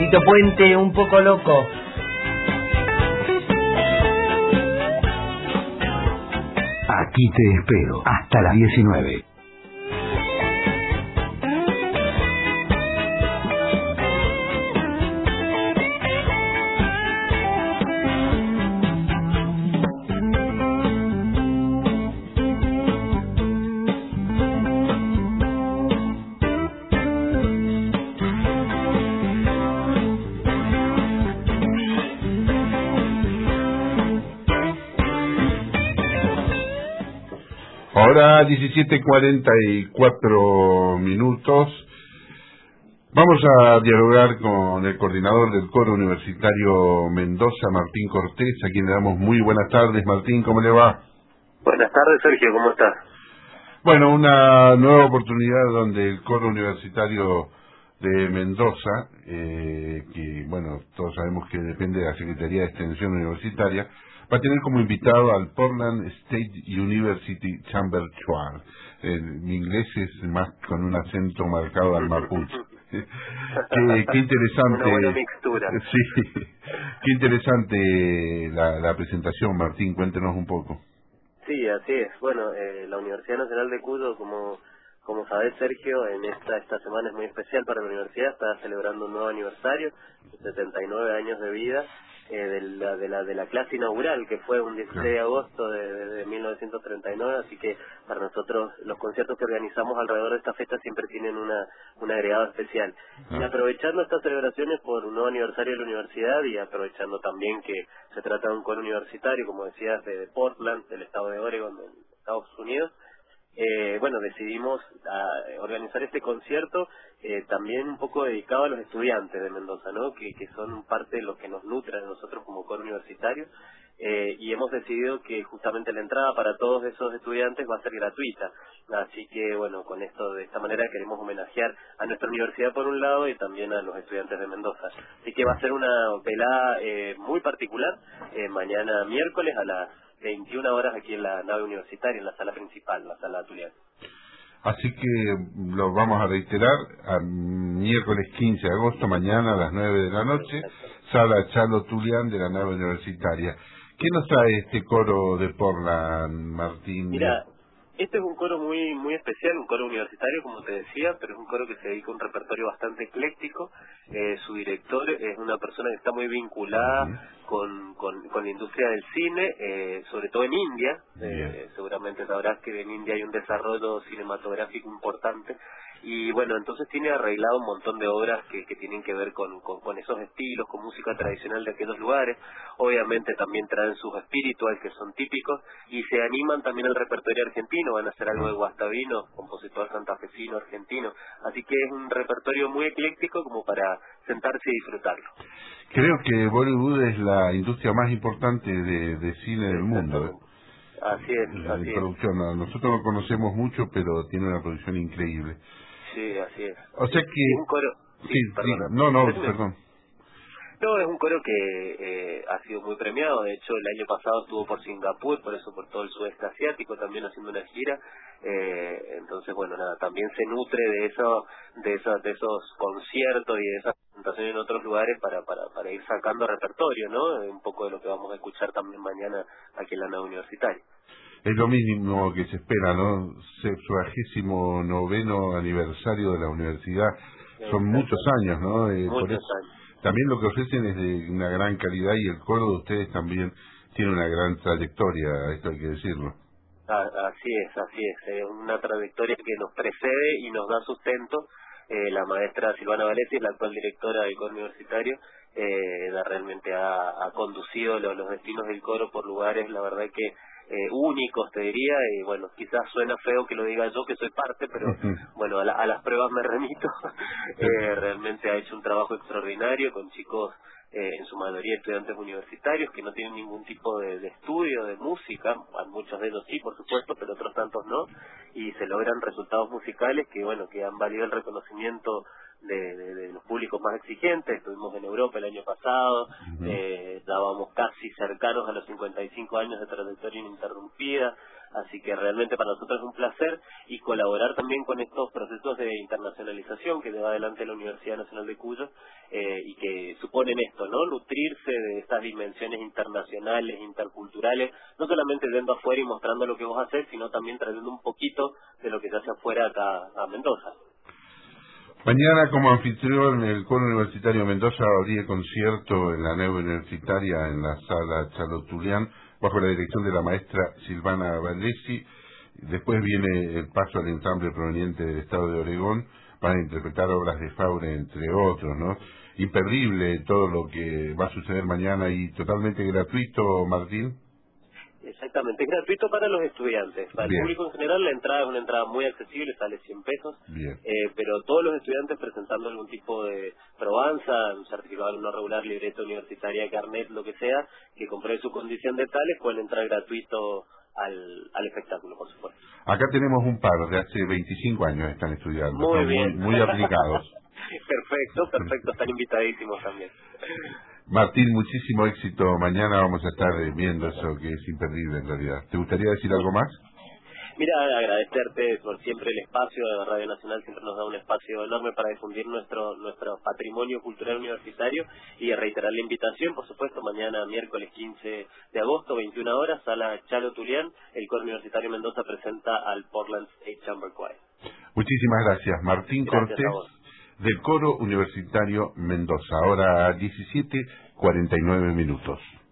Tito Puente, un poco loco. Aquí te espero hasta las 19. Ahora 17:44. Vamos a dialogar con el coordinador del Coro Universitario Mendoza, Martín Cortés, a quien le damos muy buenas tardes. Martín, ¿cómo le va? Buenas tardes, Sergio, ¿cómo estás? Bueno, una nueva oportunidad donde el Coro Universitario de Mendoza, que bueno, todos sabemos que depende de la Secretaría de Extensión Universitaria, va a tener como invitado al Portland State University Chamber Choir. Mi inglés es más con un acento marcado al mapuche. Qué interesante. Una buena mixtura. Sí, qué interesante la presentación, Martín, cuéntenos un poco. Sí, así es. Bueno, la Universidad Nacional de Cuyo, como sabés, Sergio, en esta semana es muy especial para la universidad, está celebrando un nuevo aniversario, 79 años de vida, de la clase inaugural, que fue un 16 de agosto de 1939, así que para nosotros los conciertos que organizamos alrededor de esta fecha siempre tienen un agregado especial. Y aprovechando estas celebraciones por un nuevo aniversario de la universidad y aprovechando también que se trata de un coro universitario, como decías, de Portland, del estado de Oregon, de Estados Unidos, bueno, decidimos organizar este concierto también un poco dedicado a los estudiantes de Mendoza, ¿no? Que son parte de lo que nos nutre a nosotros como coro universitario, y hemos decidido que justamente la entrada para todos esos estudiantes va a ser gratuita. Así que, bueno, con esto, de esta manera queremos homenajear a nuestra universidad por un lado y también a los estudiantes de Mendoza. Así que va a ser una velada muy particular, mañana miércoles a las 21 horas aquí en la nave universitaria, en la sala principal, la sala Tulián. Así que lo vamos a reiterar, a miércoles 15 de agosto, mañana a las 9 de la noche, sala Chalo Tulián de la nave universitaria. ¿Qué nos trae este coro de Portland, Martín? Mira, este es un coro muy especial, un coro universitario, como te decía, pero es un coro que se dedica a un repertorio bastante ecléctico. Su director es una persona que está muy vinculada con la industria del cine, sobre todo en India. Seguramente sabrás que en India hay un desarrollo cinematográfico importante. Y bueno, entonces tiene arreglado un montón de obras que tienen que ver con esos estilos, con música tradicional de aquellos lugares. Obviamente también traen sus espirituales, que son típicos, y se animan también al repertorio argentino. Van a hacer algo de Guastavino, compositor santafesino argentino. Así que es un repertorio muy ecléctico como para sentarse y disfrutarlo. Creo que Bollywood es la industria más importante de cine del mundo. Así es, así producción. Nosotros lo conocemos mucho, pero tiene una producción increíble. Sí, así es. O sea que... Un coro... Sí, perdón. Perdón. No, es un coro que ha sido muy premiado. De hecho, el año pasado estuvo por Singapur, por eso por todo el sudeste asiático, también haciendo una gira. Entonces, bueno, nada, también se nutre de esos conciertos y de esas presentaciones en otros lugares para ir sacando repertorio, ¿no? Un poco de lo que vamos a escuchar también mañana aquí en la nave universitaria. Es lo mínimo que se espera, ¿no? 79º aniversario de la universidad. Son muchos años, ¿no? Muchos años. También lo que ofrecen es de una gran calidad y el coro de ustedes también tiene una gran trayectoria, esto hay que decirlo. Así es, una trayectoria que nos precede y nos da sustento. La maestra Silvana Valesi, la actual directora del coro universitario, ella realmente ha conducido los destinos del coro por lugares, la verdad que únicos, te diría, y bueno, quizás suena feo que lo diga yo, que soy parte, pero bueno, a las pruebas me remito. Realmente ha hecho un trabajo extraordinario con chicos, en su mayoría estudiantes universitarios, que no tienen ningún tipo de estudio de música, muchos de ellos sí, por supuesto, pero otros tantos no, y se logran resultados musicales que, bueno, que han valido el reconocimiento de los públicos más exigentes. Estuvimos en Europa el año pasado, estábamos casi cercanos a los 55 años de trayectoria ininterrumpida, así que realmente para nosotros es un placer y colaborar también con estos procesos de internacionalización que lleva adelante la Universidad Nacional de Cuyo y que suponen esto, ¿no? Nutrirse de estas dimensiones internacionales, interculturales, no solamente yendo afuera y mostrando lo que vos hacés, sino también trayendo un poquito de lo que se hace afuera acá a Mendoza. Mañana, como anfitrión, el Coro Universitario de Mendoza abría el concierto en la nave universitaria en la sala Chalo Tulián, bajo la dirección de la maestra Silvana Vallesi. Después viene el paso al ensamble proveniente del estado de Oregón para interpretar obras de Faure, entre otros, ¿no? Imperdible todo lo que va a suceder mañana y totalmente gratuito, Martín. Exactamente, es gratuito para los estudiantes. Para el público en general la entrada es una entrada muy accesible, sale 100 pesos, pero todos los estudiantes presentando algún tipo de probanza, un certificado de no regular, libreta universitaria, carnet, lo que sea, que compruebe su condición de tales, pueden entrar gratuito al espectáculo, por supuesto. Acá tenemos un par de hace 25 años están estudiando, muy son bien. muy aplicados. Perfecto, están invitadísimos también. Martín, muchísimo éxito. Mañana vamos a estar viendo eso que es imperdible en realidad. ¿Te gustaría decir algo más? Mira, agradecerte por siempre el espacio de Radio Nacional, siempre nos da un espacio enorme para difundir nuestro patrimonio cultural universitario y reiterar la invitación, por supuesto, mañana miércoles 15 de agosto, 21 horas, sala Chalo Tulián, el Coro Universitario Mendoza presenta al Portland State Chamber Choir. Muchísimas gracias, Martín Cortés, del Coro Universitario Mendoza. Ahora 17:49 minutos.